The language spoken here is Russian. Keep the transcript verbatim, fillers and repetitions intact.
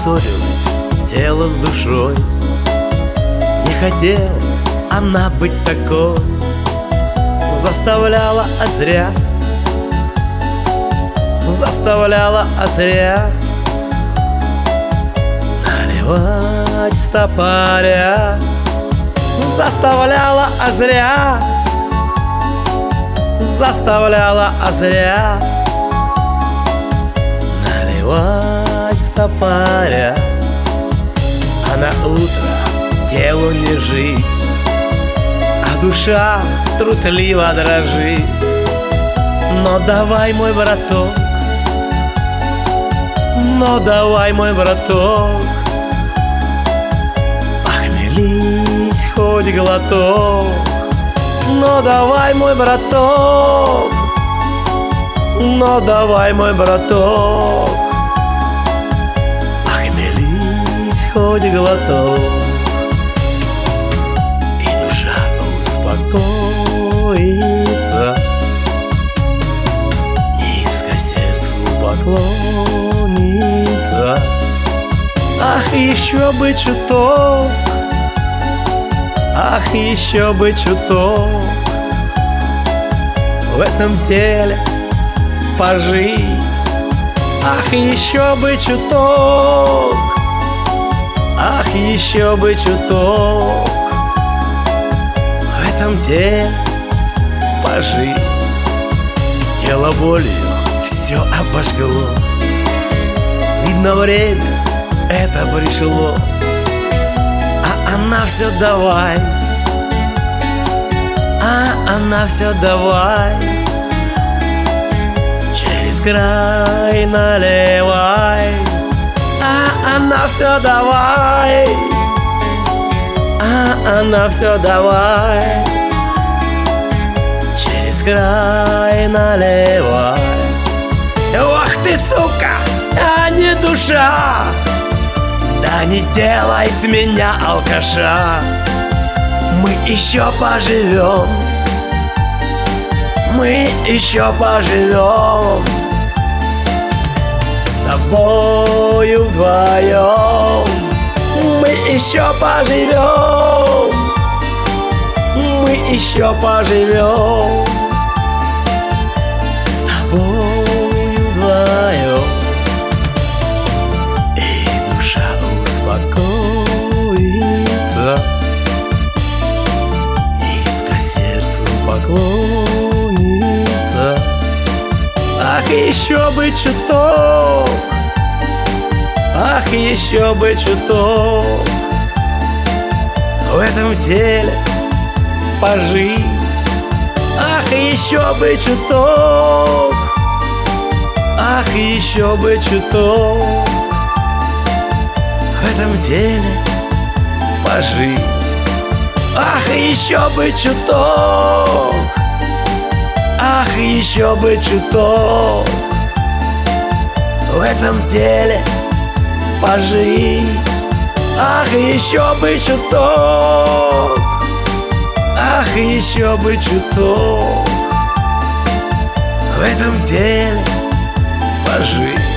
ссорилось тело с душой. Не хотела она быть такой, заставляла, а зря, заставляла, а зря наливать стопаря. Заставляла, а зря, заставляла, а зря наливать стопаря. А на утро телу не жить, а душа трусливо дрожит. Но давай, мой браток, но давай, мой браток, похмелись хоть глоток. Но давай, мой браток, но давай, мой браток, похмелись хоть глоток. И душа успокоится, низко сердцу поклонится. Ах, еще бы чуток, ах, еще бы чуток в этом теле пожить. Ах, еще бы чуток, ах, еще бы чуток в этом теле пожить. Тело болью все обожгло, видно, время это пришло. А она все давай, а она все давай, через край наливай. А она все давай, а она все давай, через край наливай. Ох ты, сука, а не душа! Да не делай с меня алкаша. Мы еще поживем, мы еще поживем с тобою вдвоем. Мы еще поживем, мы еще поживем с тобою вдвоем. Успокоится, низко сердцу поклонится. Ах, еще бы чуток, ах, еще бы чуток в этом теле пожить. Ах, еще бы чуток, ах, еще бы чуток в этом теле пожить. Ах, еще бы чуток, ах, еще бы чуток в этом теле пожить. Ах, еще бы чуток, ах, еще бы чуток в этом теле пожить.